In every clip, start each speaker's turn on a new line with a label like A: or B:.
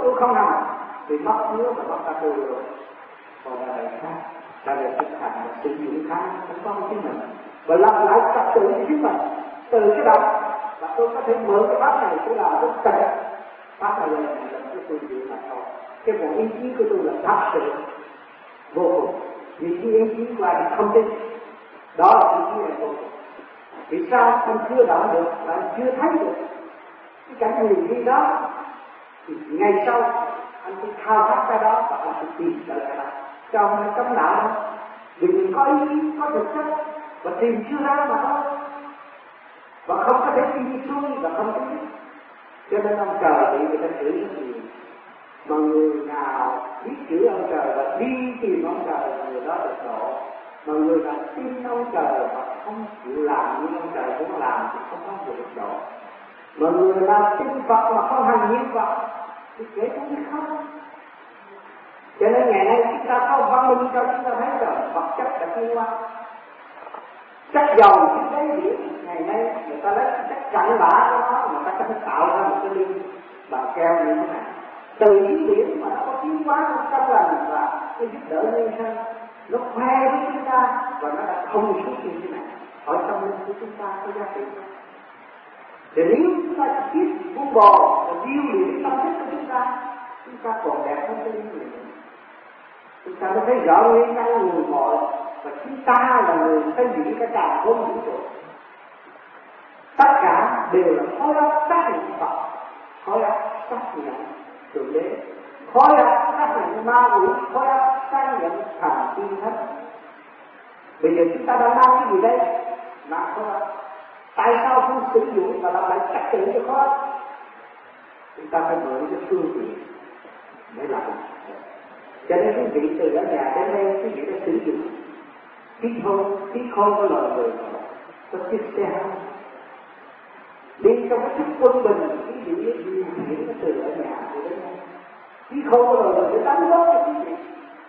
A: tôi không hành thì mất nước và mất cả tôi rồi. Còn là đời khác, là đời thực hành và sử dụng khả năng sẵn có của chính mình và làm lại trật tự cho chính mình từ cái đó. Và tôi có thể mượn cái pháp này tôi làm rất tệ. Pháp này là cái tôi chịu mà thôi. Cái bộ ý chí của tôi là thật sự vô cùng. Vì khi ý chí qua thì không tin. Đó là ý chí này vô cùng. Vì sao anh chưa đợi được và anh chưa thấy được cái cảnh huyền vi đó, thì ngày sau anh sẽ khao khát cái đó và anh sẽ tìm trở lại đó. Trong cấm đạo đó, vì mình có ý chí, có thực chất và tìm chưa ra mà thôi. Và không có thể đi xuôi và không có biết. Cho nên ông trời bị người ta chửi rất nhiều. Mà người nào biết chửi ông trời và đi tìm ông trời là người đó được độ. Mà người nào tin ông trời và không chịu làm như ông trời muốn làm thì không có được độ. Mà người nào tin Phật mà không hành như Phật thì kể cũng biết không. Cho nên ngày nay chúng ta có văn minh cho chúng ta thấy rằng vật chất đã tiến hóa. Chất dầu trên đáy biển ngày nay người ta lấy chất cặn bã của nó, người ta có thể tạo ra một cái ly bằng keo như thế này. Từ dưới biển mà nó có tiến hóa trong lành và cái giúp đỡ nhân sinh, nó khoe với chúng ta và nó đã thông suốt như thế này. Ở trong linh của chúng ta có giá trị. Để nếu chúng ta biết buông bỏ và điêu luyện tâm thức của chúng ta còn đẹp hơn cái linh luyện. Chúng ta mới thấy rõ nguyên nhân nguồn cội và chúng ta là người xây dựng cái tràng không vũ trụ. Tất cả đều là khối óc xác nhận Phật, khối óc xác nhận Thượng Đế, khối óc xác nhận ma quỷ, khối óc xác nhận thần tiên thánh. Bây giờ chúng ta đang mang cái gì đây? Mang khối óc. Tại sao không sử dụng và làm lại trật tự cho khối óc? Chúng ta phải mượn cái phương tiện để làm. Cho nên quý vị từ ở nhà đến đây quý vị đã sử dụng khí khôn của loài người, có chiếc xe hơi đi trong cái thức quân bình, quý vị biết điều khiển nó từ ở nhà đến đây. Khí khôn của loài người để đóng góp cho quý vị.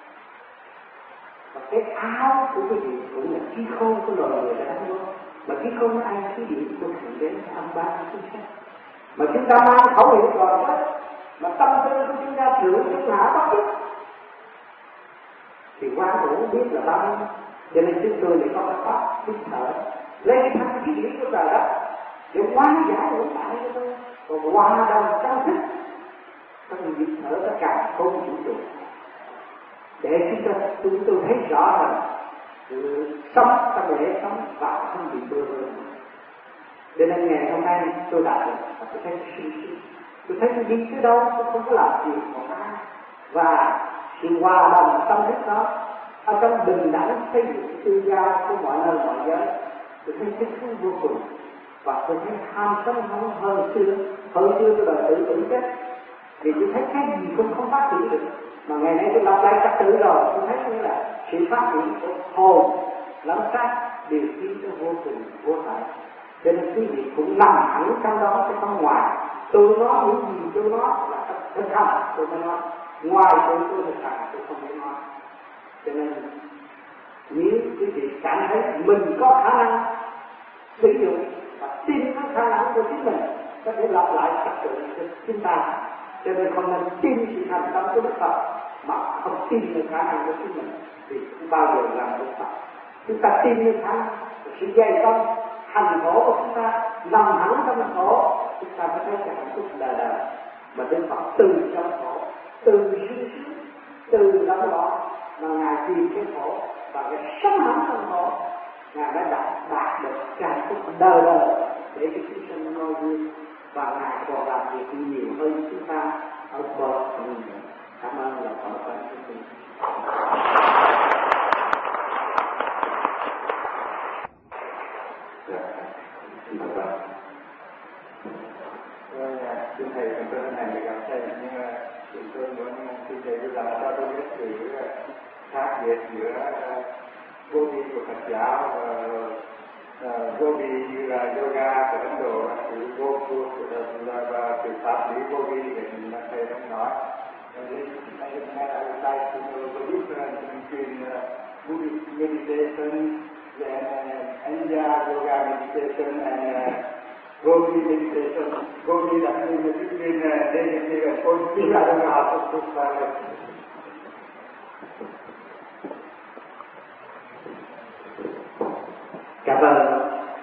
A: Và cái áo của quý vị cũng là khí khôn của loài người đã đóng góp. Mà khí khôn nó ai khí điện của Thượng Đế âm ba chính xác. Mà chúng ta mang khẩu hiệu rồi đó, mà tâm tư của chúng ta thượng chúng hạ bất nhất thì quan hữu biết là bao nhiêu. Cho nên chúng tôi lại có cái pháp biết thở lấy thanh khí điển của trời đất để hóa giải nội tại cho tôi, còn hòa đồng trong thức trong nhịp thở tất cả không vũ trụ để chúng tôi thấy rõ rằng sống trong lễ sống và không bị bơ vơ. Cho nên ngày hôm nay tôi đạt được và tôi thấy suy suy, tôi thấy đi tới đâu tôi không có làm chuyện của ai và sự hòa đồng tâm thức đó ở trong bình đẳng xây dựng tự do của mọi nơi mọi giới. Tôi thấy thích thú vô cùng và tôi thấy ham sống hơn xưa tôi đời tự chết vì tôi thấy cái gì cũng không phát triển được. Mà ngày nay tôi lập lại trật tự rồi tôi thấy như là sự phát triển của hồn lẫn xác đều tiến tới vô cùng vô tận. Cho nên quý vị cũng nằm hẳn trong đó chứ không ngoài. Tôi nói những gì tôi nói là thật không tôi mới nói, ngoài tôi thực hành tôi không thể nói. Cho nên nếu quý vị cảm thấy mình có khả năng sử dụng và tin cái khả năng của chính mình có thể lập lại trật tự cho chúng ta. Cho nên không nên tin sự thành công của Đức Phật mà không tin được khả năng của chính mình thì không bao giờ làm Đức Phật. Chúng ta tin như khả năng sự dày công hành khổ của chúng ta nằm hẳn trong khổ, chúng ta mới thấy cái hạnh phúc đời đời. Mà Đức Phật từ trong khổ, từ sướng sướng, từ lắm đó mà Ngài tìm cái khổ và cái sống hẳn trong khổ, Ngài đã đạt được cái hạnh phúc đời đời để cho chúng sinh ngôi vui. Và Ngài còn làm việc nhiều hơn chúng ta ở bờ mình. Cảm ơn là khỏi quan chúng tôi.
B: Xin thầy chúng tôi hôm nay được gặp thầy, nhưng mà chúng tôi muốn xin thầy làm cho tôi biết sự khác biệt giữa vô vi của Phật giáo và vô vi như là yoga của Ấn Độ, sự vô vi và sự pháp lý vô vi để thầy đang nói. I would like to know the difference between Buddhist meditation and Anya yoga meditation and Gogi meditation. Gogi that means between negative and positive
A: chỉ là
B: đồng nào cũng phải.
A: Cảm ơn.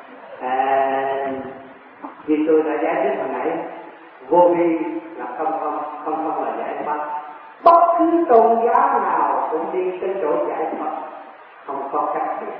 A: Như tôi đã giải thích hồi nãy, vô vi là không là giải thoát. Bất cứ tôn giáo nào cũng đi tới chỗ giải thoát, không có khác biệt.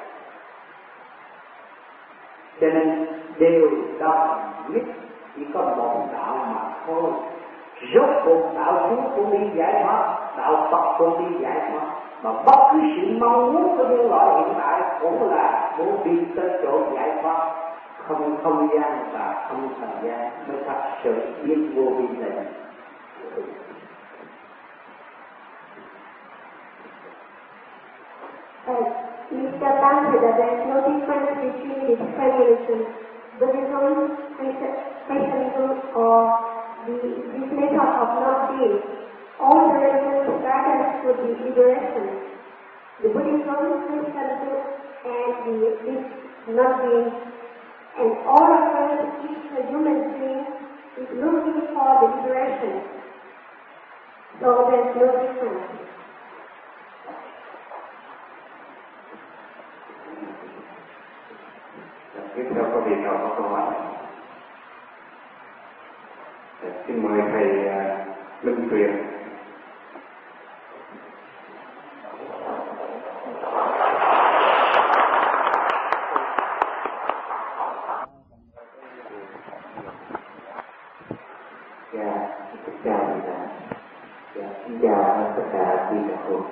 A: Cho nên đều đồng nhất, chỉ có một đạo mà thôi. Rốt cuộc đạo Chúa cũng đi giải thoát, đạo Phật cũng đi giải thoát, mà bất cứ sự mong muốn của nhân loại hiện tại cũng là muốn đi tới chỗ giải thoát. Không gian và không thời gian mới thật sự biết vô vi này.
C: Mr. Tan said that there is no difference between the different religions, Buddhism, Christianism, or this method of not being. All the religions guide to the liberation. The Buddhism, Christianism, and this not being, and all of them, each human being is looking for the liberation. So there is no difference.
B: Tiếp theo có vị nào có câu hỏi? Xin mời thầy Linh Tuyền.
D: Xin chào thầy Tạ. Xin chào tất cả quý đạo hữu.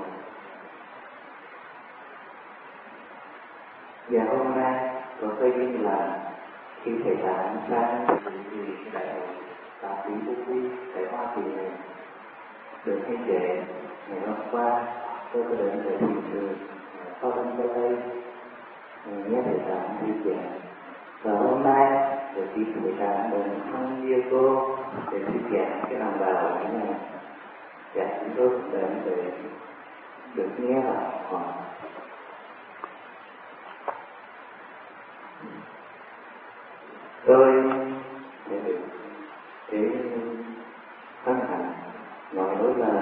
D: Hôm nay có tôi tin là khi thầy Tạ sang thì đại hội Tạ Quý Vô Vi tại Hoa Kỳ này được hay trẻ ngày hôm qua tôi có đến để tìm được có bên cho đây nghe thầy Tạ đi giảng. Và hôm nay được khi thầy Tạ đến San Diego để thuyết giảng cái lòng vào cái này, và chúng tôi cũng đến để được nghe và hỏi. Tôi để được cái hân hạnh nói đối là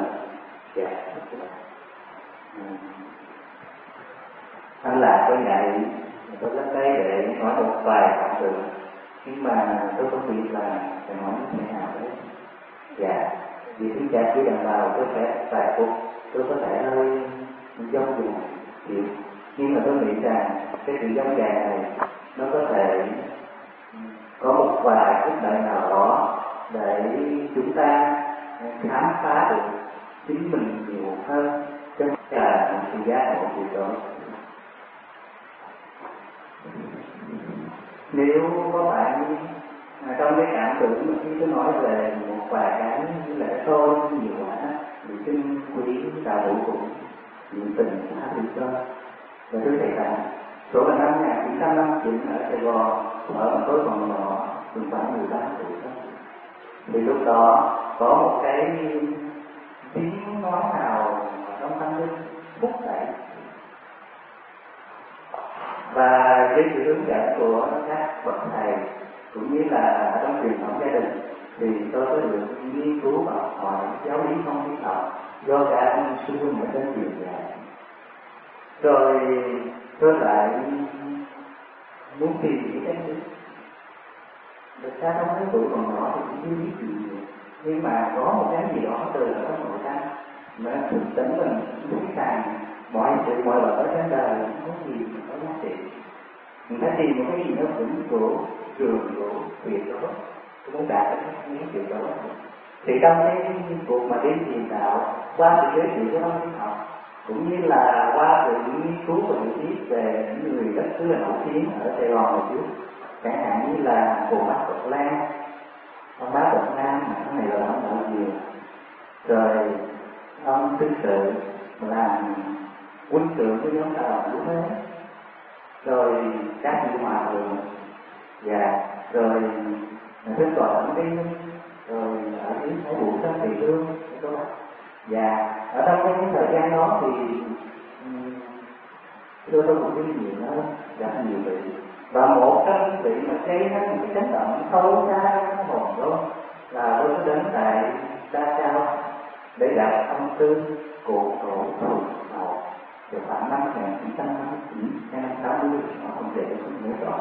D: anh là tôi ngại tôi đến đây để nói một vài cảm tưởng, nhưng mà tôi không biết là phải nói như thế nào đấy. Vì thứ cha chỉ đàn vào tôi sẽ vài phút, tôi có thể hơi dông dàng, nhưng mà tôi nghĩ rằng cái sự dông dàng này nó có thể có một vài phút đợi nào đó để chúng ta khám phá được chính mình nhiều hơn, cho nên là một sự giác ngộ gì đó. Nếu có bạn trong cái cảm tưởng mà khi tôi nói về một vài cái lễ thôi nhiều quá thì xin quý đạo hữu cũng nhiệt tình tha thứ cho. Và thưa thầy Tạ, số là năm 1959 ở Sài Gòn, ở một khối còn nhỏ, từng khoảng 13 tuổi thôi. Thì lúc đó có một cái tiếng nói nào trong tâm linh thúc đẩy, và với sự hướng dẫn của các bậc thầy cũng như là trong truyền thống gia đình thì tôi có được nghiên cứu và hỏi giáo lý không lý học do cả ông sư huynh ở trên truyền dạy. Rồi tôi lại muốn tìm cái gì. Thực ra trong cái tuổi còn nhỏ thì cũng chưa biết gì, nhưng mà có một cái gì đó từ ở trong nội tâm mà thực tính mình biết rằng mọi sự mọi vật ở trên đời không có gì mà có giá trị. Mình phải tìm một cái gì nó vững cổ, trường cổ, tuyệt đó, tôi muốn đạt được những chuyện đó. Thì trong cái cuộc mà đi tìm đạo qua sự giới thiệu của ông Thiên học cũng như là qua sự nghiên cứu và hiểu biết về những người rất là nổi tiếng ở Sài Gòn hồi trước, chẳng hạn như là cô bác Phật Lan, ông bác Phật Nam, cái này là ông đạo nhiều, rồi ông tư sự làm quân trưởng của nhóm đạo lúc thế, rồi các vị hòa thượng, và rồi thuyết tọa ẩn đi, rồi ở dưới Thái Vũ Sát Thị Lương, và ở trong cái thời gian đó thì tôi cũng biết nhiều hơn, gặp nhiều vị, và một trong vị mà gây ra những cái chấn động sâu xa trong hồn luôn là tôi có đến tại Đa Cao để gặp ông Tư cụ cổ Phù Hậu từ khoảng năm 1959 hay năm 60, họ không thể không nhớ rõ.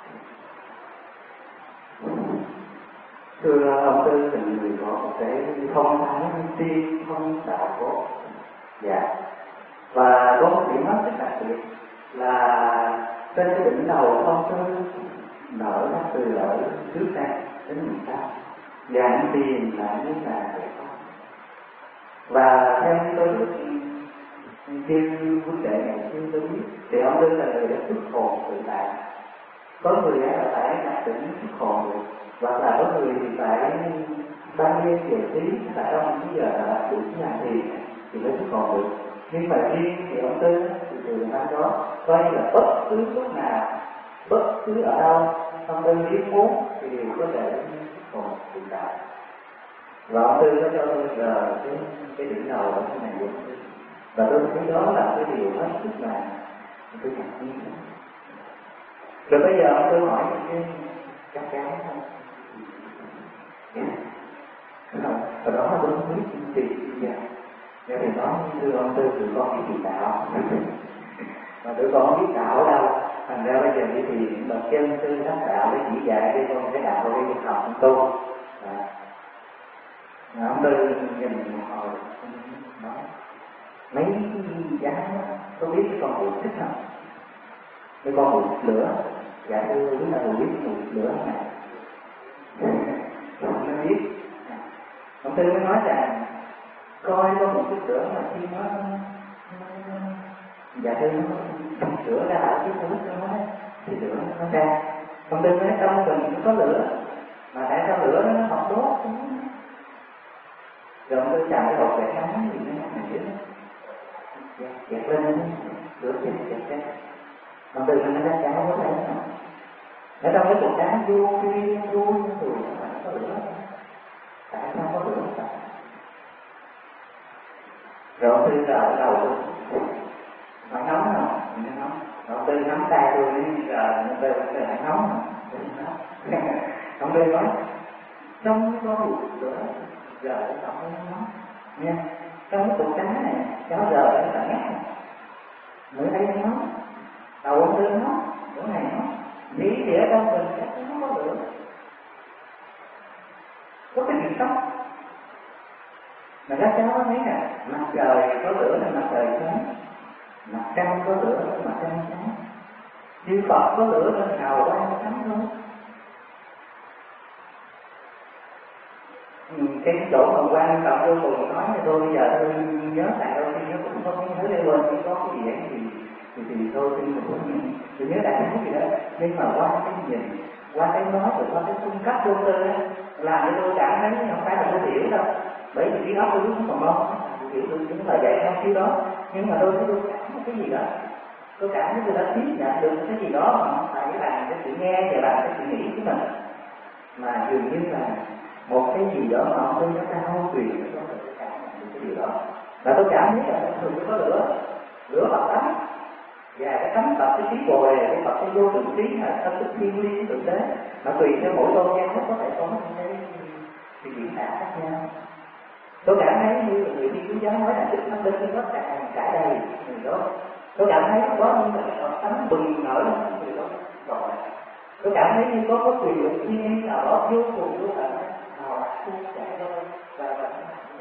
D: Thưa ông Tư thì người có một cái phong thái tiên phong đạo cốt, dạ, và có một điểm rất đặc biệt là trên cái đỉnh đầu ông Tư nở ra từ ở trước đây đến miền Nam, và những tiền là như là vậy. Và theo tôi biết chuyên vấn đề này chuyên tôi biết thì ông Tư là người đã xuất hồn tự tại. Có người là phải đạt đến xuất hồn được, hoặc là có người thì phải ban đêm giải trí, tại trong cái giờ là đủ nhà thì mới xuất hồn được. Nhưng mà riêng thì ông Tư thì từ năm đó coi như là bất cứ lúc nào, bất cứ ở đâu ông Tư nếu muốn thì đều có thể xuất hồn tự tại. Và ông Tư có cho tôi giờ cái đỉnh đầu ở cái này luôn, và tôi thấy đó là cái điều hết sức là tôi ngạc nhiên. Rồi bây giờ ông Tư hỏi cái chắc chắn không? Và đó tôi không biết chương trình bây giờ. Nếu thì nói thưa ông Tư tụi con biết gì đạo, mà tụi con không biết đạo đâu. Thành ra bây giờ đi thì bậc chân sư đắc đạo để chỉ dạy cho con cái đạo để con học tu. Ông Tư nhìn một hồi nói mấy giá có biết cái con vụt thích không? Cái con vụt lửa, dạ thưa chúng ta biết cái vụt lửa này. Nó biết. Ông Tư mới nói rằng coi có một cái lửa mà khi nó dạ thưa nó sửa ra ở cái nước nó thì lửa nó ra. Ông Tư nói trong mình cũng có lửa, mà tại sao lửa nó không đốt? Rồi ông Tư chạm cái hộp gạch nóng thì nó nằm dưới dẹp lên lửa dẹp ra. Ông Tư nó nói cháu có thấy không? Ở trong cái cuộc đá vui rồi có lửa. Tại sao có lửa? Rồi ông Tư ở đầu luôn. Nó nóng không? Nó nóng. Ông Tư nắm tay tôi đi rồi ông Tư lại nóng không? Ông Tư nói trong có một lửa giờ nó không nóng nha. Trong cái cục đá này cháu giờ nó cảm giác nữa đây nó nóng, đầu ông Tư nóng, chỗ này nóng, nghĩ thì ở trong mình chắc nó có lửa, có cái gì sốc. Mà các cháu thấy nè, mặt trời có lửa là mặt trời sáng, mặt trăng có lửa là mặt trăng sáng, chư Phật có lửa là hào quang sáng thôi. Cái chỗ mà quan trọng tôi cùng nói cho tôi bây giờ tôi nhớ lại đôi khi nó cũng không nhớ lên quên, chỉ có cái gì ấy thì tôi tôi nhớ đại cái gì đó. Nhưng mà qua cái nhìn, qua cái nói rồi qua cái cung cấp vô tư á, làm cho tôi cảm thấy không phải là tôi hiểu đâu, bởi vì cái đó tôi cũng còn mong tôi hiểu tôi những lời dạy trong khi đó, nhưng mà tôi cảm cái gì đó, tôi cảm thấy tôi đã tiếp nhận được cái gì đó mà không phải là cái sự nghe và là cái sự nghĩ của mình, mà dường như là một cái gì đó mà ông Tư nó cao quyền nó có thể cảm nhận cái điều đó. Và tôi cảm thấy là thường có lửa Phật tánh, và cái tánh Phật, cái trí bồ đề, cái Phật cái vô tượng trí là tâm thức thiên liêng thực tế, mà tùy theo mỗi tôn giáo có thể có những cái diễn tả khác nhau. Tôi cảm thấy như là người Thiên Chúa giáo nói là Đức Thánh Linh nó trải đầy người đó. Tôi cảm thấy có như là Phật tánh bừng nở lên người đó rồi. Tôi cảm thấy như có quyền lực thiên nào đó vô cùng vô tận nào suốt chảy đôi và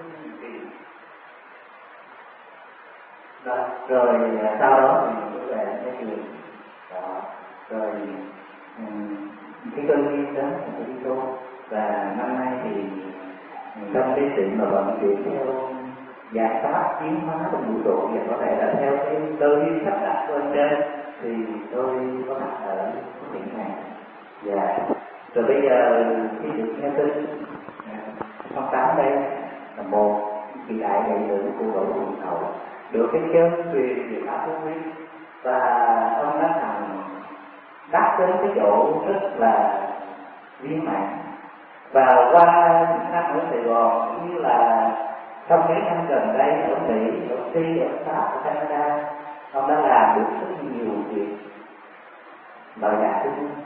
D: rồi sau đó thì tôi về cái trường đó, rồi cái cơn duyên đến là tôi đi tu, và năm nay thì trong cái sự mà vận chuyển theo giải pháp tiến hóa trong vũ trụ và có thể là theo cái cơ duyên sắp đặt bên trên thì tôi có mặt ở cái điểm này. Và rồi bây giờ khi được nghe tin tháng 8 đây là một vị đại đệ tử của Lỗ Phù Hậu được cái chân truyền về Pháp Luân Nguyên, và ông đã thành đắc đến cái chỗ rất là viên mãn. Và qua những năm ở Sài Gòn cũng như là trong mấy năm gần đây ở Mỹ, ở Phi, ở Pháp, ở Canada, ông đã làm được rất nhiều việc bảo đảm cho chúng.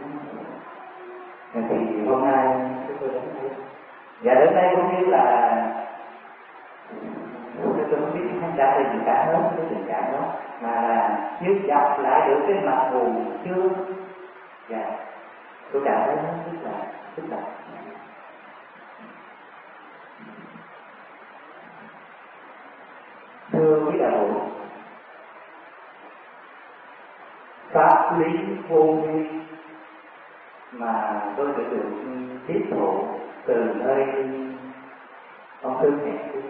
D: Thì hôm nay chúng tôi đến đây, và đến đây cũng như là ra thì tình cảm hết cái tình cảm đó, mà là như gặp lại được cái mặt buồn chưa. Dạ, tôi cảm thấy nó rất là thưa quý đạo hữu, pháp lý vô vi mà tôi được tiếp thụ từ nơi ông Tư Nhạc,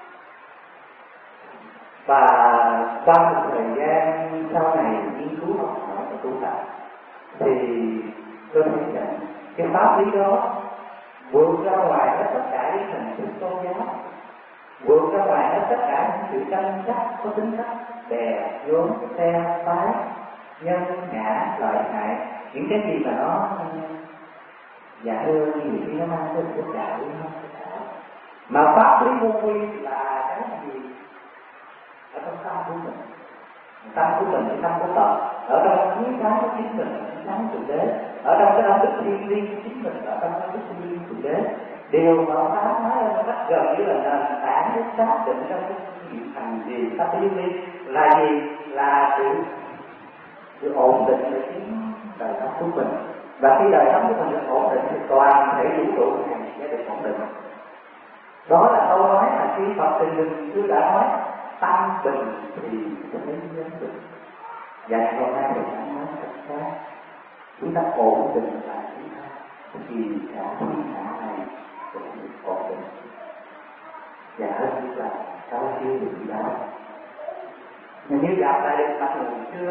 D: và qua một thời gian sau này nghiên cứu học hỏi và tu tập thì tôi thấy rằng cái pháp lý đó vượt ra ngoài hết tất cả những hình thức tôn giáo, vượt ra ngoài hết tất cả những sự tranh chấp có tính cách bè vốn phe phái nhân ngã lợi hại, những cái gì mà nó dạ thưa nhiều khi nó mang tới tất cả mà pháp lý vô vi là cái gì ở trong tâm của mình, tâm của mình cái tâm của Phật, ở trong những cái của chính mình, những cái của Thượng Đế, ở trong cái tâm đức thiêng liêng của chính mình, ở trong cái đức thiêng liêng của Thượng Đế, đều mà ông Tám nói một cách gần như là nền tảng để xác định trong cái chuyện hành gì pháp lý vô vi là gì, là sự ổn định để chính đời sống của mình. Và khi đời sống của mình được ổn định thì toàn thể vũ trụ này sẽ được ổn định. Đó là câu nói mà khi Phật Tình Linh Sư đã nói tâm bình thì thế giới bình. Và ngày hôm nay thì anh nói thật khác, chúng ta ổn định là chúng ta thì cả thiên hạ này cũng được ổn định. Và hơn nữa là cao siêu được đó. Mà như gặp lại được mặt người xưa,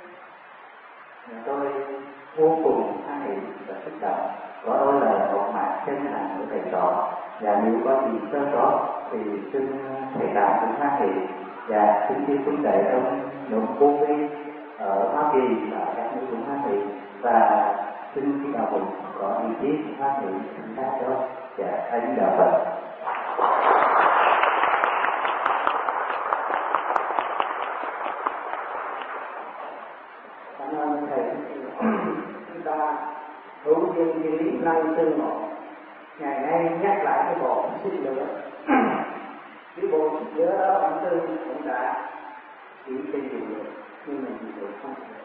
D: tôi vô cùng hoan hỷ và xúc động, có đôi lời một mạc chân thành của thầy trò, và nếu có gì sơ sót thì xin thầy cảm cũng hoan hỷ và xin chia quý đệ trong nhóm vô vi ở Hoa Kỳ và các nước cũng hoan hỷ, và xin khi nào cũng có ý chí cũng hoan hỷ chúng ta cho và anh đạo Phật.
A: Cảm ơn thầy. Chúng ta hữu duyên như lý năng tương ngộ. Ngày nay nhắc lại cái bộ xích lửa. Cái bộ xích lửa đó ông Tư cũng đã chỉ xây dựng được, nhưng mà chỉ được không thể.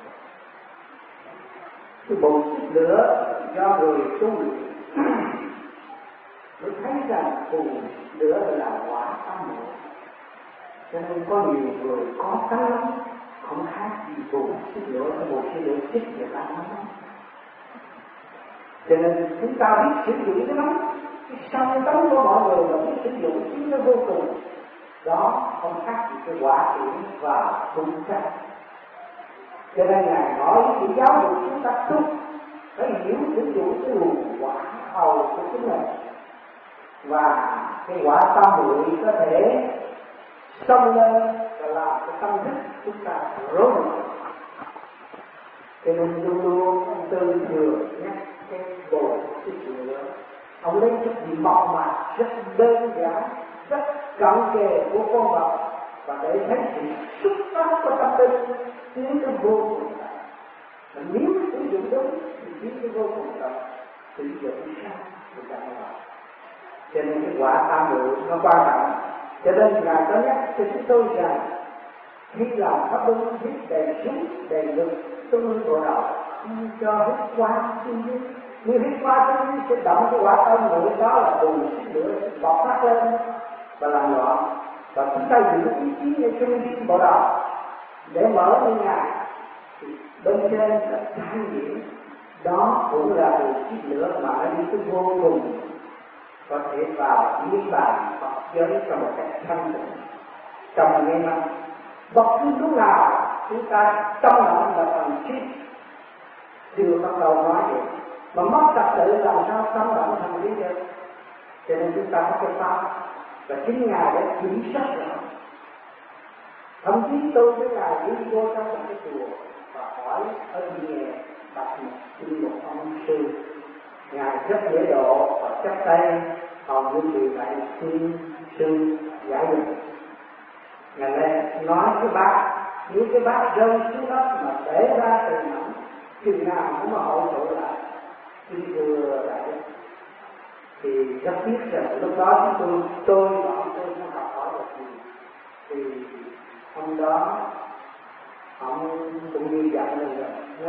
A: Cái bộ xích lửa do người tu luyện mới thấy rằng cùng lửa là quả tâm muội. Cho nên có nhiều người có tánh lắm, không khác gì bộ xích lửa, cái bộ xích lửa xích người ta lắm. Cho nên chúng ta biết sử dụng cái nóng, cái song tánh của mọi người mà biết sử dụng chính nó vô cùng. Đó không khác gì cái quả triển và tung chắc. Cho nên Ngài nói với sự giáo dục chúng ta tu phải hiểu sử dụng cái nguồn quả hầu của chính mình. Và cái quả tâm muội có thể xông lên và làm cái tâm thức chúng ta rối loạn. Cho nên luôn luôn ông Tư thường nhắc cái bộ xích lửa. Ông lấy chút gì mộc mạc rất đơn giản, rất cận kề của con vật, và để thấy sự xuất phát của tâm linh tiến tới vô cùng tận. Mà nếu sử dụng đúng thì tiến tới vô cùng tận, sử dụng sai thì chẳng là. Cho nên cái quả tam muội nó quan trọng. Cho nên Ngài có nhắc cho chúng tôi rằng khi làm pháp luân hít đầy súng đầy lực tung bộ đầu, không cho hít qua thiên nhiên. Như hít qua thiên nhiên sẽ động cái quả tam muội đó là bùng xích lửa bộc phát lên và làm loạn. Và chúng ta giữ ý chí như trung tâm bộ đầu để mở như Ngài, bên trên là thanh điển, đó cũng là một xích lửa mà nó đi tới vô cùng, có thể vào niết bàn Phật giới trong một cách thanh tịnh trong ngay mắt. Bất cứ lúc nào chúng ta tâm động là phần trí chưa bắt đầu nói vậy, mà mất trật tự làm sao tâm động thành trí được. Cho nên chúng ta có cái pháp, và chính Ngài đã kiểm soát rồi. Thậm chí tôi với Ngài đi vô trong một cái chùa và hỏi ở nhà đặt một ông sư, Ngài rất dễ độ và chấp tay hầu như người lại xin sư giải được. Ngài lên nói cái bát, nếu cái bát rơi xuống đất mà để ra từ nóng, chừng nào cũng mà hậu tụ lại, khi vừa lại thì rất tiếc rằng lúc đó tôi và ông tôi không học hỏi được gì, thì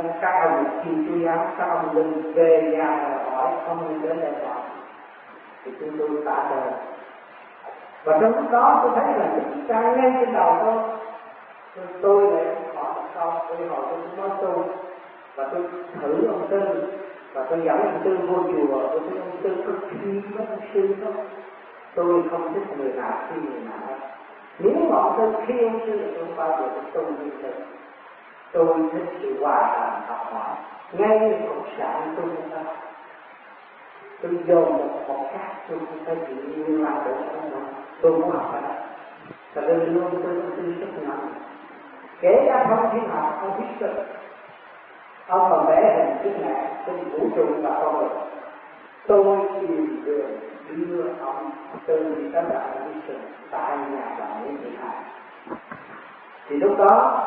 A: nên các ông xin chú giáo, các ông đừng về nhà và hỏi, không nên đến đây hỏi. Thì chúng tôi tạ đời. Và trong lúc đó tôi thấy là những cái ngay trên đầu tôi lại hỏi một câu, tôi hỏi tôi cũng nói tôi, và tôi thử ông Tư, và tôi dẫn ông Tư vô chùa, tôi thấy ông Tư cực kỳ mất sư đó. Tôi không thích người nào khi người nào. Nếu mà ông Tư khi ông Tư thì tôi bao giờ tôi như thế. Tôi thích sự hòa đồng học hỏi. Ngay như cộng sản tôi không sao. Tôi dồn một cách, tôi không phải chỉ như là tôi muốn học ở đây. Và tôi luôn tôi rất nặng. Kể cả không thiên học, không biết sự. Ông còn vẽ hình trước mẹ, tôi vũ trụ và con người. Tôi tìm đường đưa ông từ đi tới đại vi sự tại nhà bà Nguyễn Thị Hải. Thì lúc đó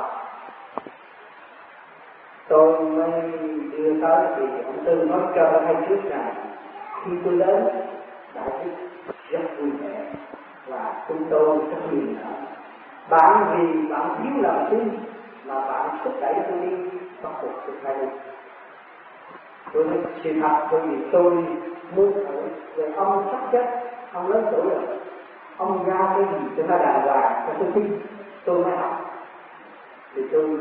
A: tôi mới đưa tới thì ông Tư nói cho tôi hay trước rằng khi tôi đến đại đức rất vui vẻ và chúng tôi rất niềm nở. Bạn vì bạn thiếu lòng tin mà bạn thúc đẩy tôi đi bắt buộc tôi phải đi. Tôi nói sự thật bởi vì tôi muốn thử về ông sắp chết, ông lớn tuổi rồi, ông ra cái gì tôi nói đàng hoàng cho tôi tin, tôi mới học. Thì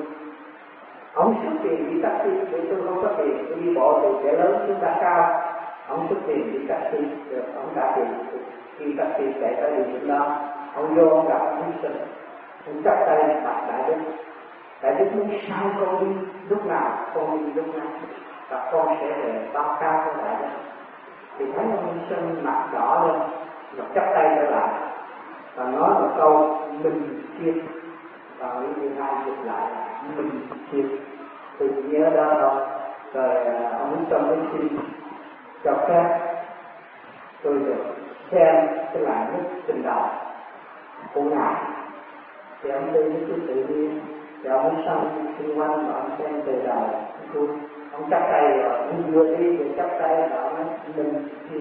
A: ông xuất tiền đi taxi, vì tôi không có tiền, tôi đi bộ từ trẻ lớn xuống đã cao. Ông xuất tiền đi taxi, rồi ông trả tiền đi taxi chạy tới địa điểm đó. Ông vô ông gặp ông Sinh, ông chắp tay đặt đại đức. Đại đức muốn sao con đi lúc nào, con đi lúc nào, và con sẽ về báo cáo với đại đức. Thì thấy ông Sinh mặt đỏ lên, và chắp tay trở lại và nói một câu mình chiết. Và Nguyễn Thị Hai dịch lại mình chiết. Tôi nhớ đó thôi. Rồi ông Sinh mới xin cho phép tôi được xem cái làn nước trình đầu của ngài. Thì ông Tư nó cứ tự nhiên, thì ông xong xung quanh và ông xem từ đầu ông chắp tay rồi, ông vừa đi rồi chắp tay rồi ông nói mình chiết.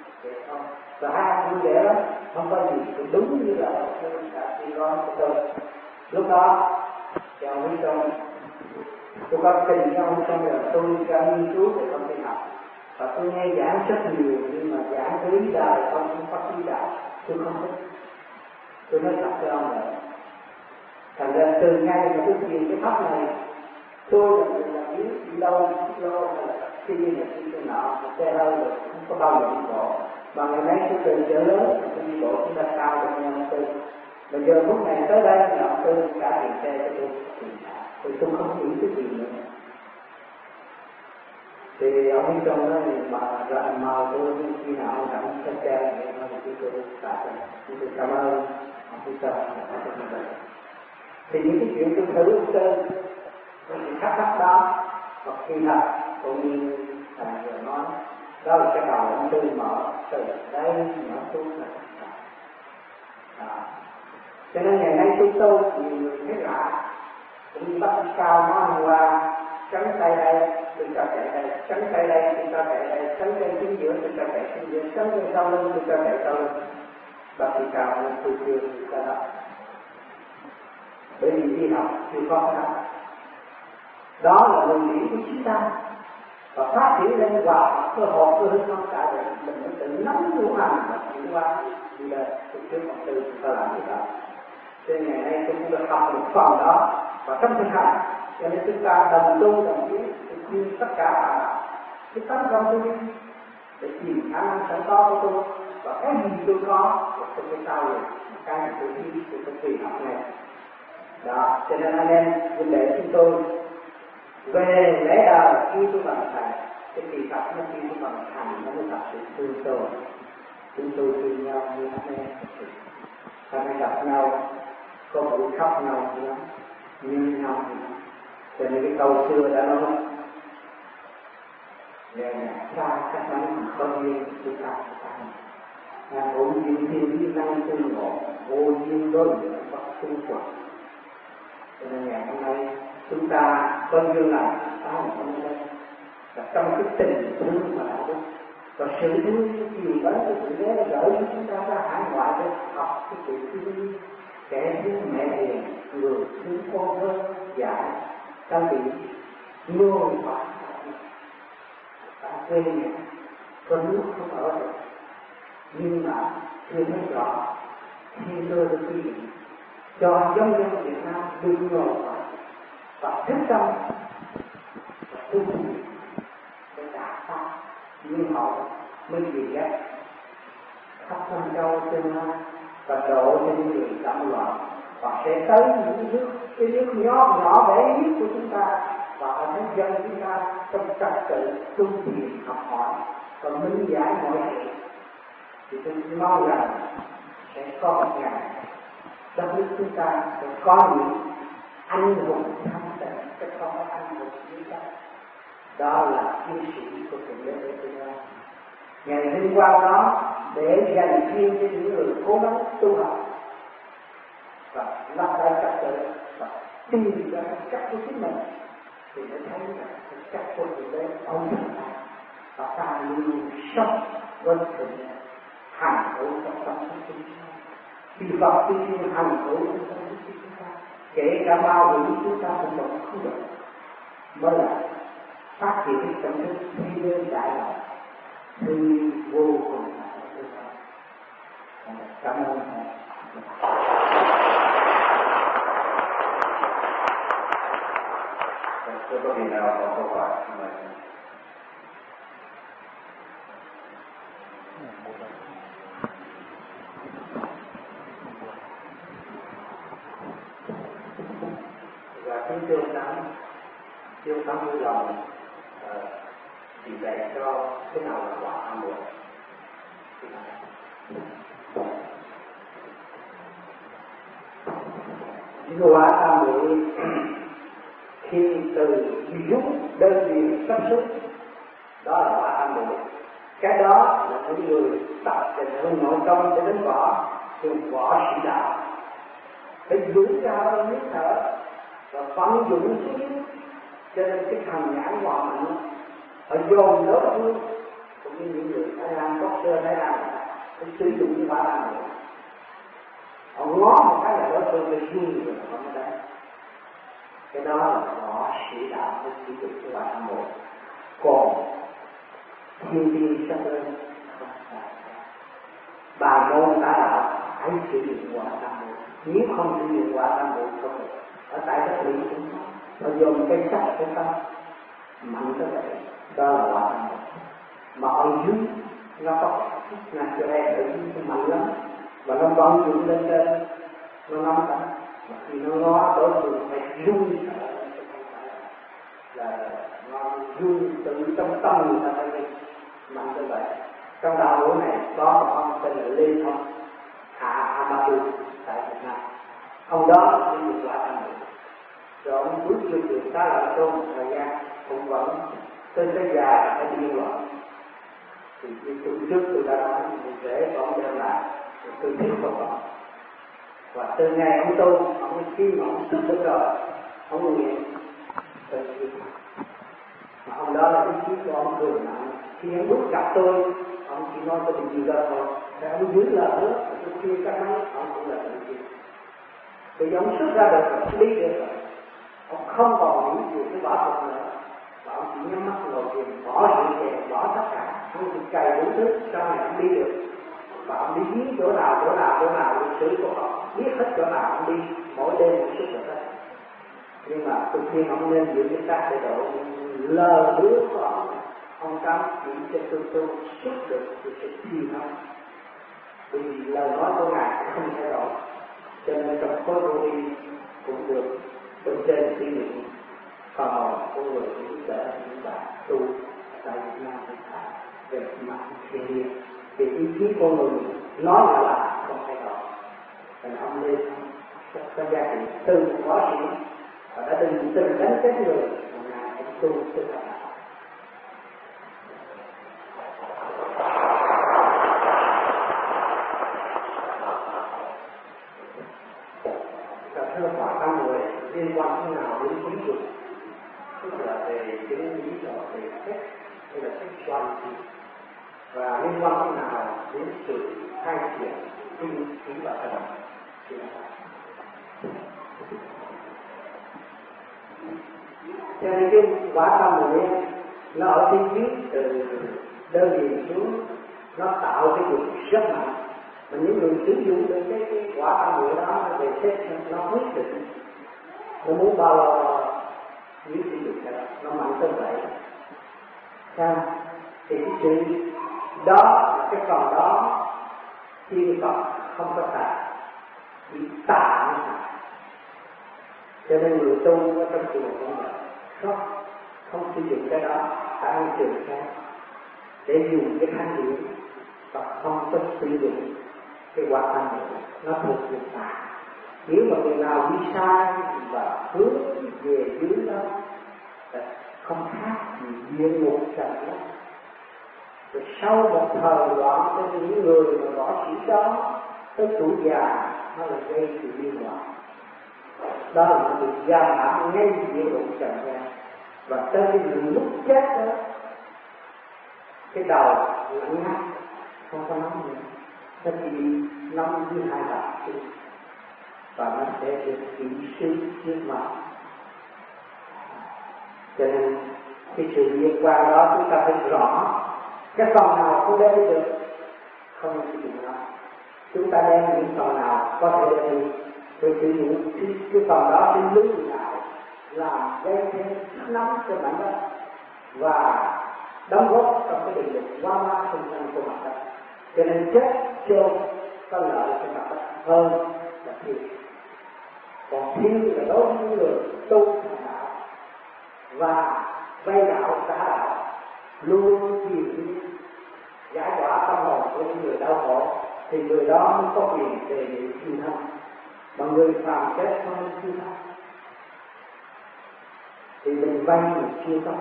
A: Và hai ông vui vẻ lắm, không có gì, thì đúng như là tôi đã đi con của tôi. Lúc đó thì ông mới xong, tôi có trình cho ông xong rồi tôi ra nghiên cứu về công ty học. Và tôi nghe giảng rất nhiều, nhưng mà giảng cái lý đời không có lý đạo, tôi không thích. Tôi nói thật cho ông rồi. Thành ra từ ngay mà tôi nhìn cái pháp này, tôi là người làm biết đi đâu, hay là khi là đi cái nọ, xe hơi rồi không có bao giờ đi bộ. Mà ngày nay tôi từ chợ lớn, tôi đi bộ chúng ta cao được nhau Tư. Bây giờ lúc này tới đây là ông Tư trả tiền xe cho tôi. Thì tôi không nghĩ cái gì nữa. Thì ông ấy trong đó mà rạng màu tôi khi nào ông cảm xe xe thì tôi trả cho. Tôi cảm ơn ông Tư Sơn đã cho tôi. Thì những cái chuyện tôi thử ông Tư, tôi chỉ thắc mắc đó. Và khi thật, cũng như thầy vừa nói, đó là cái đầu ông Tư mở từ đây mở xuống là đó. Cho nên ngày nay tôi nhiều người thấy lạ, cũng như bác sĩ Cao nói hôm qua, tránh tay đây tôi cho chạy đây, tránh tay đây tôi cho chạy đây, tránh tay chính giữa tôi cho chạy chính giữa, tránh tay sau lưng tôi cho chạy sau lưng. Bác sĩ Cao nói tôi chưa cho đó, bởi vì đi học chưa có cái đó. Đó là luận điểm của chúng ta, và phát triển lên vào cơ hội cơ hứng không cả rồi mình mới tự nắm đủ hành và chuyển qua đi lên từ trước một từ ta làm gì đó. Cho nên ngày nay tôi cũng được học một phần đó và trong thực hành, cho nên chúng ta đồng tu đồng ý khuyên tất cả cái tấm lòng tôi đi để tìm khả năng sẵn có của tôi, và cái gì tôi có tôi phải sao rồi, cái gì tôi biết tôi phải tùy học này đó. Cho nên anh em vấn đề chúng tôi về lẽ đời khi tôi bằng thầy, cái kỳ thật nó khi tôi bằng thành nó mới thật sự thương tôi. Chúng tôi thương nhau như anh em, ta phải gặp nhau có buổi khóc nhau nữa, như nhau nữa. Cho nên cái câu xưa đã nói về xa cách mấy không duyên chúng ta hữu duyên thiên lý năng tương ngộ, vô duyên đối diện bất xung quật. Cho nên ngày hôm nay chúng ta có duyên này ta hôm nay và trong cái tình thương và đạo đức và sự thương chiều mến của sự ghé gửi chúng ta ra hải ngoại để học cái sự thương kẻ thương mẹ hiền, người thương con hơn dạy trang bị ngồi và ta quên nhà có nước không ở được, nhưng mà chưa thấy rõ khi tôi được quy định cho giống dân Việt Nam được ngồi và thức tâm và tu để đạt pháp nhưng họ mới gì đó khắp năm châu tương lai và độ cho những người động loạn và sẽ tới những cái nước nhỏ nhỏ bé nhất của chúng ta và ở thế dân chúng ta trong trật tự tu thiền học hỏi và minh giải mọi sự. Thì tôi mong rằng sẽ có một ngày đất nước chúng ta sẽ có những anh hùng thanh tịnh, chứ không có anh hùng như thế. Đó là chiến sĩ của Thượng Đế của tương lai. Ngày vinh quang đó để dành riêng cho những người cố gắng tu học và lập lại trật tự và tìm ra cách của chính mình thì mới thấy rằng cái cách của Thượng Đế ông thần ta và ta luôn sống với Thượng Đế hành hữu trong tâm thức chúng ta. Vì Phật tuy nhiên hành hữu trong tâm thức chúng ta, kể cả bao quỷ chúng ta cũng vẫn không được, mới là phát triển cái tâm thức thi đơn đại đạo thì vô cùng là tương lai. Cảm ơn thầy.
B: Tôi có gì nào có câu hỏi mời.
A: Và kính thưa Thắng vui lòng chỉ dạy cho thế nào là quả tham muội. Quả tham muội khi từ giúp đơn vị sắp xếp đó là quả tham muội. Cái đó là những người tập để hướng nội công để đến võ, dùng võ sĩ đạo để giữ ra hơi nước thở và vận dụng xuống, cho nên cái thần nhãn hòa mạnh ở dồn đối phương cũng như những người Thái Lan, boxer Thái Lan để sử dụng cái quả tham muội. Họ ngó một cái là đối phương bị run rồi không có đấy. Cái đó là võ sĩ đạo để sử dụng cái quả tham muội. Còn thiên tiên sắp lên không phải. Bà môn tả đạo hãy sử dụng quả tham muội. Nếu không sử dụng quả tham muội không được. Ở tại đất Mỹ cũng có. Họ dùng cái sắc của tâm mạnh tới vậy. Đó là quả tham muội. Mà ở dưới nó có ngạc cho em ở dưới nó mạnh lắm. Và nó vận dụng lên trên nó nắm ta. Mà khi nó ngó đối phương phải run sợ là nó run từ trong tâm người ta phải mạnh như vậy. Trong đạo hữu này có một ông tên là Lê Thông Hạ Amadu tại Việt Nam. Ông đó sử dụng quả tham muội. Rồi ông bước vô trường Xá Lợi Tôn một thời gian cũng vẫn tới già phải điên loạn. Thì tuần trước tôi đã nói thì dễ có ông đem lại tôi thuyết phục ông. Và từ ngày ông tu, ông khi mà ông thức được rồi, ông nguyện từ khi mà ông đó là cái chí của ông thường nặng. Khi ông bước gặp tôi, ông chỉ nói có điều gì đó thôi. Thì ông dưới lời hứa, tôi khuyên các mấy, ông cũng là tự nhiên. Vì ông xuất ra được rồi, lý được rồi. Ông không còn nghĩ chuyện cái bỏ thuật nữa. Và ông chỉ nhắm mắt ngồi thiền, bỏ sự kèm, bỏ tất cả. Ông chỉ cày đủ thứ, sau này ông đi được. Và ông đi viết chỗ nào, lịch sử của họ, biết hết chỗ nào ông đi, mỗi đêm một chút rồi đó. Nhưng mà tôi khuyên ông nên giữ cái xác để độ lờ hứa của ông cấm chỉ cho tôi xuất được thì sẽ thiền không. Vì lời nói của Ngài không thay đổi, cho nên trong khối vô vi cũng được bên trên suy nghĩ còn một con người cũng để chúng ta tu tại Việt Nam hiện tại về mặt thiên nhiên. Vì ý chí con người nói là không thay đổi. Thành ông Lê có giá trị từ một võ sĩ và đã từng đánh chết người mà Ngài cũng tu tư thật. Thưa quả tham muội liên quan thế nào đến tính dục, tức là về cái lý do về sex hay là sexuality, và liên quan thế nào đến sự khai triển tinh khí và thần. Cho nên cái quả tâm muội nó ở phía dưới từ đơn điền xuống, nó tạo cái dục rất mạnh. Mà những người sử dụng được cái quả tâm muội đó về xét nó quyết định nó muốn bao nhiêu sử dụng cái đó, nó mạnh tới vậy. Sao? Thì cái sự đó, cái phần đó thiên Phật không có xài, chỉ tà nó xài. Cho nên người tu ở trong chùa cũng vậy, không sử dụng cái đó tại trường khác để dùng cái thanh điển và không có sử dụng cái quả thanh điển, nó thuộc về tà. Nếu mà người nào đi sai và hướng về dưới đó không khác gì địa ngục trần đó. Rồi sau một thời loạn cho những người mà bỏ sĩ đó tới tuổi già nó là gây sự điên loạn. Đó là một việc giam hãm ngay địa ngục trần gian. Và tới cái lúc chết đó, cái đầu lạnh ngắt, không có nóng nữa, nó chỉ nóng dưới hai bàn và nó sẽ được kỹ sư trước mặt. Cho nên cái sự liên quan đó chúng ta phải rõ cái phần nào không đem được không sử dụng nó. Chúng ta đem những phần nào có thể đem đi rồi sử dụng cái phần đó sẽ lưu lại làm gây thêm nóng cho bản đất và đóng góp trong cái định lực qua ma xung quanh của mặt đất. Cho nên chết chôn có lợi cho mặt đất hơn là thiếu. Còn thiếu là đối với những người tu thành đạo và vay đạo trả đạo luôn tìm giải tỏa tâm hồn của những người đau khổ thì người đó mới có quyền đề nghị siêu thân. Mà người phàm chết không nên siêu thân thì mình vay mình chưa có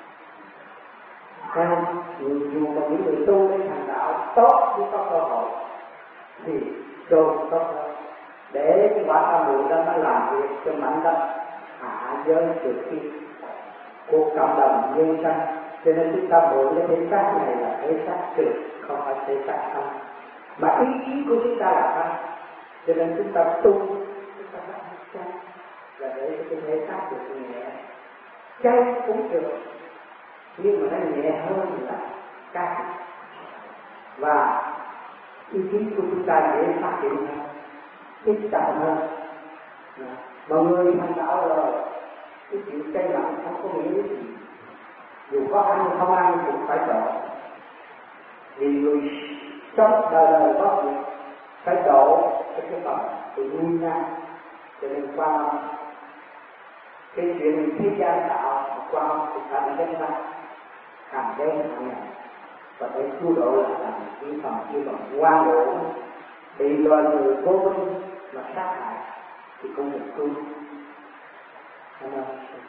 A: theo dù mà những người tu để thành đạo tốt mới có cơ hội thì tu tốt hơn để cái quả tâm muội đó nó làm việc cho mảnh đất hạ giới được khi cuộc cộng đồng nhân sanh. Cho nên chúng ta mượn cái thể xác này là thể xác trượt, không phải thể xác thanh. Mà ý chí của chúng ta là thanh. Cho nên chúng ta tu, chúng ta phải chay là để cho cái thể xác được nhẹ. Chay cũng được, nhưng mà nó nhẹ hơn là cay. Và ý chí của chúng ta dễ phát triển hơn, ít chậm hơn. Mọi người thành đạo rồi, cái chuyện cay mặn không có nghĩa gì. Dù có ăn không ăn cũng phải độ. Vì người sống đời đời có việc phải độ cái phần tự nguyên ra. Cho nên qua cái chuyện thế gian tạo qua thì phải bị đánh bắt hàng đêm hàng ngày và để cứu độ là làm những phần như bằng quan độ bị loài người vô minh mà sát hại thì cũng được cứu. Cảm ơn.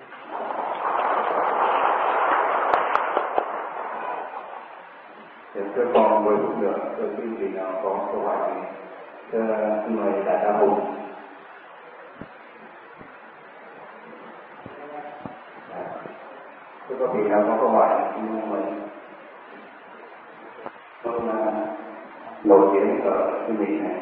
B: Thưa con 10 phút nữa, tôi xin vị nào có câu hỏi này. Thưa mời Đại ca Hùng. Thưa có vị nào có câu hỏi xin mời. Con nổi tiếng ở cái vị này.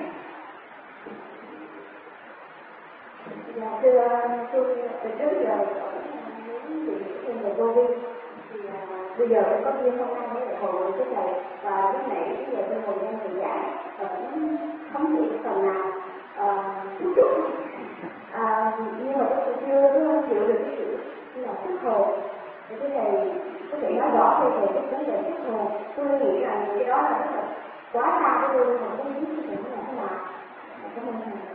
C: Dạ thưa tôi từ trước giờ muốn bị thêm về vô vi thì bây giờ cũng có duyên hôm nay với lại hội cái thầy và lúc nãy bây giờ tôi ngồi nghe thầy giảng và cũng không hiểu phần nào nhưng mà tôi chưa chịu được cái sự là thức hồn thì cái thầy có thể nói rõ về cái vấn đề thức hồn. Tôi nghĩ rằng cái đó là rất là quá xa với tôi mà không biết cái chuyện là thế nào. Cảm ơn thầy.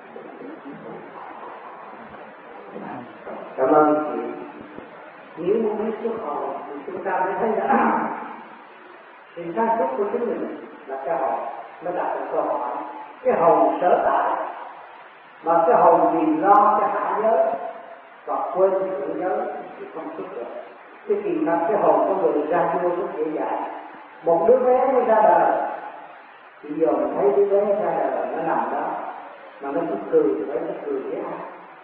A: Cảm ơn chị. Nếu muốn biết xuất hồn thì chúng ta mới thấy là sự sáng suốt của chính mình là cái hồn mới đặt được câu hỏi. Cái hồn sở tại mà cái hồn vì lo cái hạ giới và quên thượng giới thì không xuất được. Cái kỳ mặt cái hồn của người ra vô rất dễ dàng. Một đứa bé mới ra đời thì giờ mình thấy đứa bé ra đời nó nằm đó mà nó cứ cười thì phải nó cười với ai.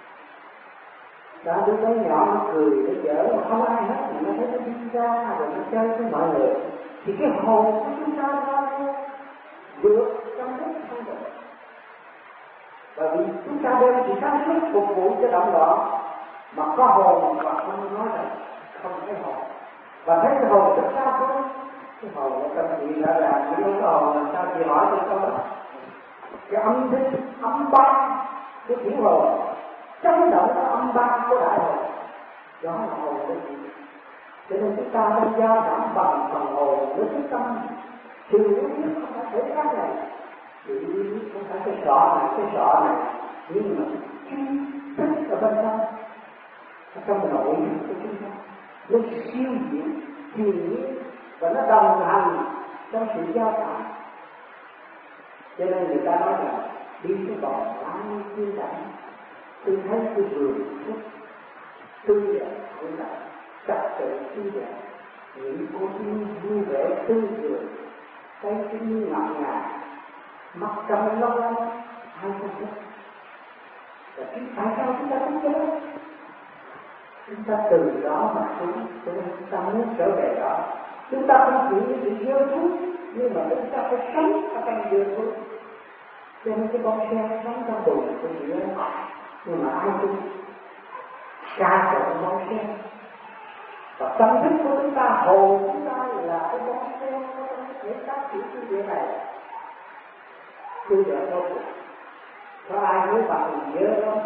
A: Đó đứa bé nhỏ nó cười, nó giỡn mà không ai hết thì nó thấy nó đi ra rồi nó chơi với mọi người. Thì cái hồn của chúng ta ra vượt trong hết không được. Bởi vì chúng ta đem sự sáng suốt phục vụ cho động loạn mà có hồn và không nói rằng không thấy hồn, và thấy cái hồn rất xa thôi. Cái hồn ở trong chị đã làm chỉ không có hồn làm sao chị hỏi tôi câu đó. Cái âm thanh âm ba của tiểu hồn chấn động cái âm ba của đại hồn, đó là hồn của chị. Cho nên chúng ta đang giao cảm bằng phần hồn với cái tâm. Sự hiểu biết không phải thể xác này, sự hiểu biết không phải cái sọ này, nhưng mà chuyên thức ở bên trong nội lực của chúng ta, nó siêu diệu, thiền nhiên và nó đồng hành trong sự giao cảm. Cho nên người ta nói rằng đi cái vòng lái thiên đẳng, tôi thấy cái vườn rất tươi đẹp, tôi là trật tự tươi đẹp, những cô tiên vui vẻ tươi cười, cái như ngọt ngào, mắt trong lâu lâu, hai con chết. Và tại sao chúng ta không chết? Chúng ta từ đó mà xuống, cho nên chúng ta muốn trở về đó. Chúng ta không chỉ như sự yêu thú, nhưng mà chúng ta phải sống ở trong yêu thú. Cho nên cái con xe sống trong bụng của chị ấy, nhưng mà ai cũng ca tụng con xe. Và tâm thức của chúng ta, hồn chúng ta là cái con xe có thể tác chỉ như thế này. Tôi giờ đâu có ai nói bằng nhớ không?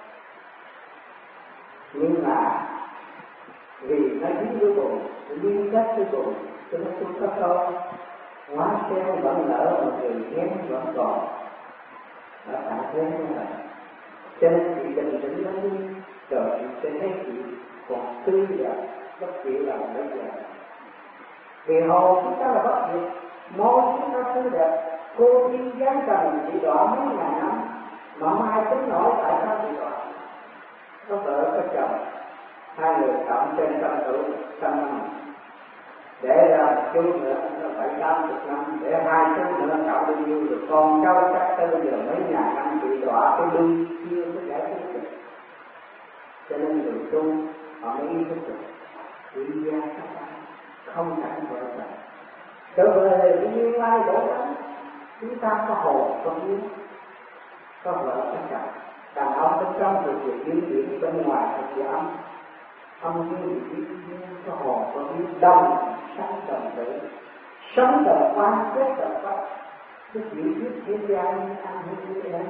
A: Nhưng mà vì nó dính với bụng, liên kết với bụng, cho nên tôi có câu hóa xeo vẫn nở mà người ghét vẫn còn. Đó tại thế như vậy. Cho nên chị bình tĩnh lắm đi, rồi chị sẽ thấy chị còn tươi đẹp, bất kỳ là bây giờ. Vì hồn chúng ta là bất diệt, môi chúng ta tươi đẹp, cô tiên giáng trần chị đỏ mấy ngàn năm, mà mai tính nổi tại sao chị đỏ? Có vợ có chồng, hai người cộng trên 100 tuổi, 100 năm, để ra một chút nữa nó phải 80 năm, để hai chút nữa cộng bao nhiêu được con cháu chắc tới giờ mấy ngàn năm bị đọa cái đuôi chưa có giải quyết được. Cho nên người tu họ mới ý thức được quy gia các bạn không cảnh vợ chồng trở về cái nguyên lai bổ tánh. Chúng ta có hồn có vía, có vợ có chồng. Đàn ông bên trong thì việc dương điện, bên ngoài thì việc âm dương thì có hồn có vía, đồng sanh đồng tử, sống đồng quan kết đồng pháp. Cái chữ viết thế gian anh như thế này,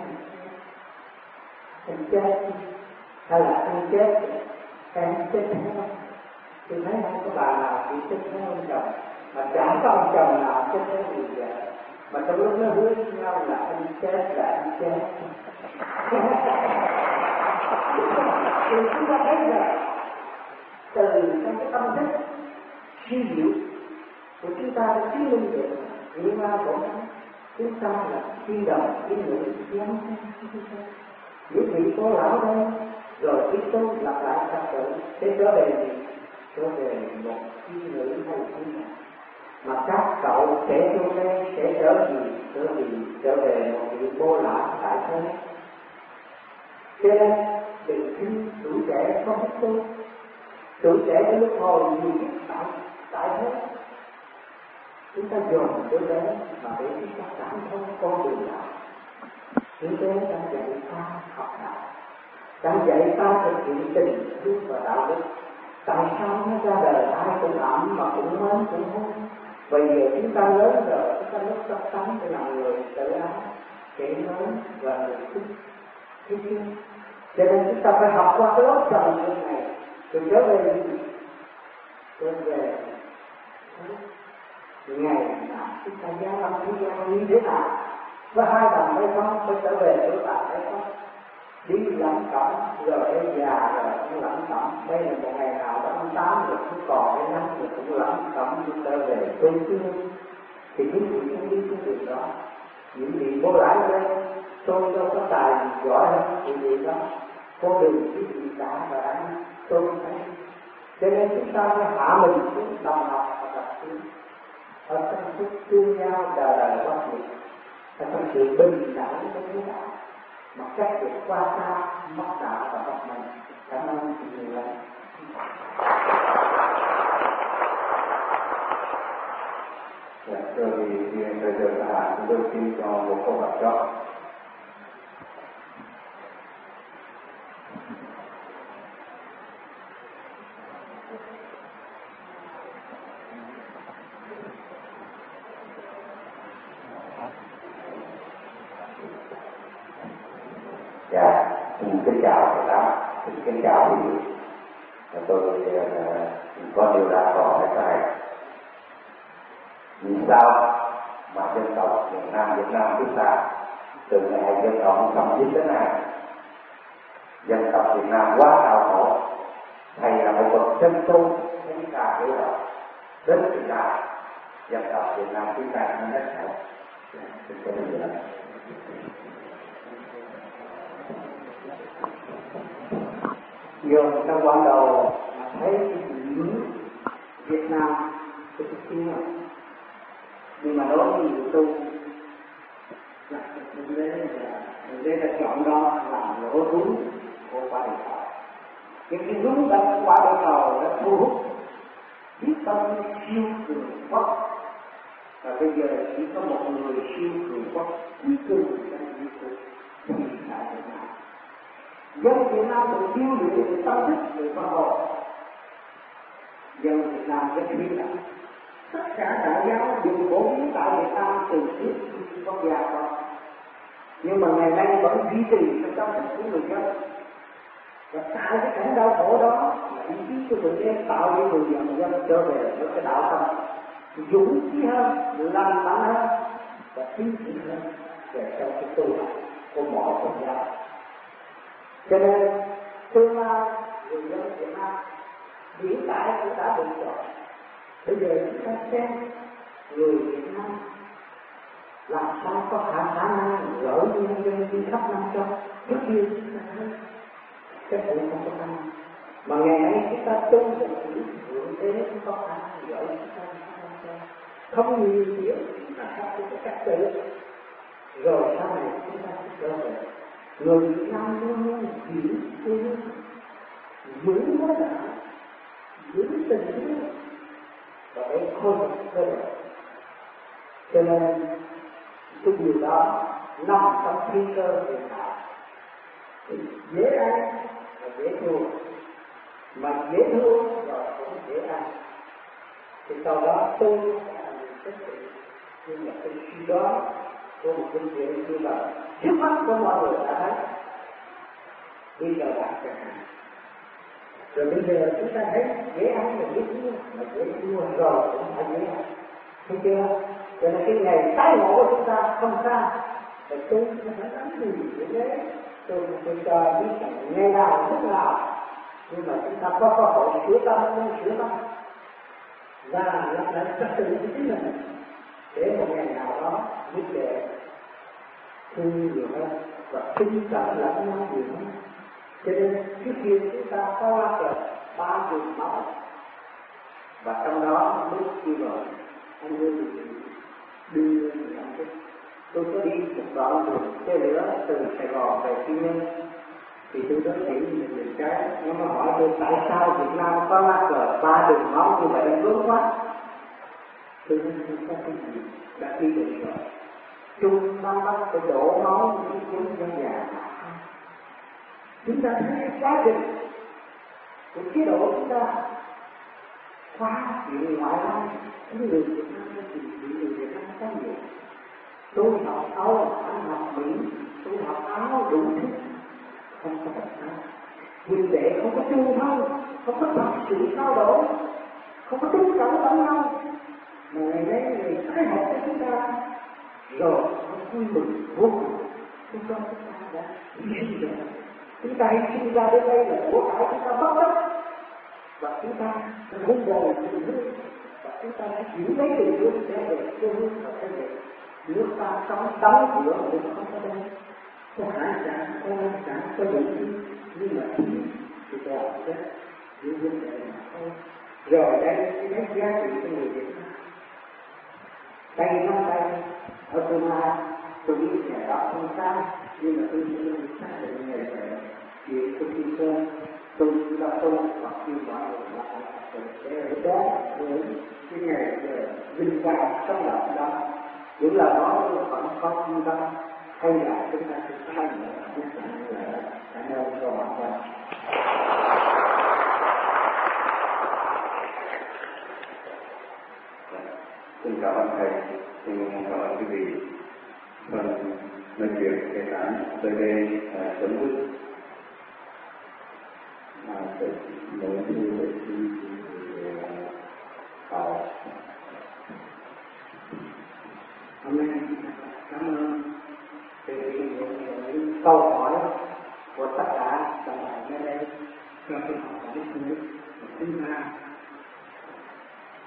A: anh chết hay là anh chết, em chết theo. Tôi thấy không có bà nào chỉ chết theo ông chồng, mà chẳng có ông chồng nào chết theo người vợ. Mà trong lúc nó hứa với nhau là anh chết là anh chết. Thì chúng ta thấy là từ trong cái tâm thức suy diệu của chúng ta đã chứng minh được những ma bổn tánh. Chúng ta là tiên đồng, tiên nữ, tiên âm, những vị cô lão đây, rồi Kitô lặp lại trật tự để trở về gì? Trở về một tiên nữ hay tiên đồng. Mà các cậu sẽ vô đây sẽ trở về một vị cô lão tại thế. Cho nên đừng tin tuổi trẻ không biết tu. Tuổi trẻ đến lúc hồi nhiều biết tại thế. Chúng ta dồn đứa bé mà để chúng ta cảm thông con đường đạo. Đứa bé đang dạy ta học đạo, đang dạy ta thực hiện tình thương và đạo đức. Tại sao nó ra đời ai cũng ẩm mà cũng mến cũng hôn? Bây giờ chúng ta lớn rồi, chúng ta lúc tập tánh để làm người tự ái, kể lớn và người thích. Thế chứ? Cho nên chúng ta phải học qua cái lớp trần như này, rồi trở về gì? Trở về ngày nào chúng ta giáng lâm thế gian như thế nào? Có hai đồng hay không? Phải trở về chỗ tại hay không? Đi lẩm cẩm rồi em già rồi cũng lẩm cẩm. Đây là một ngày nào đó ông 8 rồi cũng còn cái năm rồi cũng lẩm cẩm đi trở về quê hương. Thì những vị không đi cái đường đó. Những vị vô lại đây, tôi đâu có tài giỏi hơn những vị đó. Con đường cái gì cả và anh tôi thấy. Cho nên chúng ta phải hạ mình xuống đồng học và tập trung ở trong phút tương nhau đời đời bất diệt, ở trong sự bình đẳng với thế đạo, mà cách việc qua xa mất đạo và mất mình. Cảm ơn nhiều lắm.
B: Thưa vì bây giờ là chúng tôi xin cho một câu hỏi cho.
D: Dạ, kính chào thầy Tám, kính chào quý vị. Tôi có điều ra câu hỏi cho thầy. Vì sao mà dân tộc miền Nam Việt Nam chúng ta từ ngày dân tộc thống nhất đến nay, dân tộc Việt Nam quá đau khổ, thầy là một bậc chân tu, chúng ta hiểu rồi, đến hiện tại dân tộc Việt Nam chúng ta cũng rất khổ.
A: Giờ trong ban đầu mà thấy cái chữ Việt Nam cái tiếng rồi, nhưng mà đối với người tu là đây là chọn đó làm lỗ rúng của quả địa cầu. Những cái rúng đã quả địa cầu đã thu hút biết bao nhiêu siêu cường quốc, và bây giờ chỉ có một người siêu cường quốc cuối cùng là Việt Nam thì tại Việt Nam. Dân Việt Nam được tiêu luyện về tâm thức, về văn học. Dân Việt Nam rất biết là tất cả đạo giáo đều phổ biến tại Việt Nam từ trước khi quốc gia có. Nhưng mà ngày nay vẫn duy trì trong tâm thức của người dân. Và tại cái cảnh đau khổ đó là ý chí của người dân tạo cho người dân trở về với cái đạo tâm dũng chí hơn, lành mạnh hơn và tin tưởng hơn về trong cái tu học của mọi quốc gia. Cho nên tương lai người dân Việt Nam hiện tại cũng đã bị chọn. Bây giờ chúng ta xem người Việt Nam làm sao có khả năng gửi nhân dân đi khắp Nam Châu. Trước kia chúng ta thấy cái sự không có khả năng, mà ngày nay chúng ta tu về sự thượng đế cũng có khả năng gửi chúng ta đi khắp Nam Châu. Không nhiều điều chúng ta học được cái cách tự, rồi sau này chúng ta sẽ trở về. Người Việt Nam luôn luôn giữ quê hương, giữ mối đạo, giữ tình yêu và để khôi phục cơ thể. Cho nên cái điều đó nằm trong thiên cơ hiện tại, thì dễ ăn và dễ thua, mà dễ thua rồi cũng dễ ăn. Thì sau đó tôi là người tích cực, nhưng mà tôi suy đoán của một kinh nghiệm như vậy, trước mắt của mọi người đã thấy đi vào đạt chẳng hạn. Rồi bây giờ chúng ta thấy dễ ăn và dễ thua, mà dễ thua rồi cũng phải dễ ăn, thấy chưa? Cho nên cái ngày tái ngộ của chúng ta không xa, và tôi không phải đánh gì để đấy, tôi cho biết rằng ngày nào lúc nào, nhưng mà chúng ta có cơ hội sửa tâm nên sửa tâm, và lập lại trật tự của chính mình, để một ngày nào đó biết để thương nhiều hơn và kính trọng lẫn nhau nhiều hơn. Cho nên trước kia chúng ta có ra được 3 đường máu, và trong đó lúc khi rồi anh đưa đưa tôi có đi một đoạn đường xe lửa từ Sài Gòn về Quy Nhơn, thì tôi có nghĩ những cái nó mà hỏi tôi tại sao Việt Nam có ra được 3 đường máu như vậy đang vướng quá. Tôi nói không có cái gì đã đi được rồi. Trung Nam Bắc phải đổ máu những chúng dân già. Chúng ta thấy quá trình của chế độ chúng ta quá chuyện ngoại lai, những người Việt Nam thì người Việt Nam có nhiều. Tôi học Âu, anh học Mỹ, tôi học Áo đủ thứ, không có tất cả. Huynh đệ không có chung thân, không có thật sự trao đổi, không có tính trọng lẫn nhau. Mà ngày nay người tái học cho chúng ta rồi không vui mừng vô cùng. Chúng ta đã hy sinh rồi. Chúng ta hy sinh ra đến đây là của cải chúng ta bất tất, và chúng ta không bồi tình thương, và chúng ta đã giữ lấy tình thương để về quê hương và thế hệ. Nước ta sống đóng cửa cũng không có đây, có hải sản, có lâm sản, có những thứ, nhưng mà thiếu thì toàn chết những vấn đề mà thôi. Rồi đây cái giá trị của người Việt Nam. Tay nắm tay ở tương lai, tôi biết nhà đó không sai, nhưng mà tôi sẽ xác định ngày về chuyện của Kim Sơn. Tôi đã tu hoặc kêu gọi lại để ở đó với cái ngày về vinh quang sống động đó. Những lời nói tôi vẫn có trung tâm, hay là chúng ta sẽ sai nữa, chúng ta là cảm ơn cho bạn quan.
B: Xin cảm ơn thầy, xin cảm ơn quý vị. nói chuyện cái bản tới đây chấm dứt tự nội thu để vào
A: hôm nay cảm ơn những câu hỏi của tất cả các bạn ở đây cho tôi hỏi với chúng ta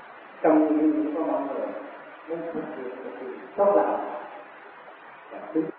A: trong những có mọi người muốn thực hiện tốt lành và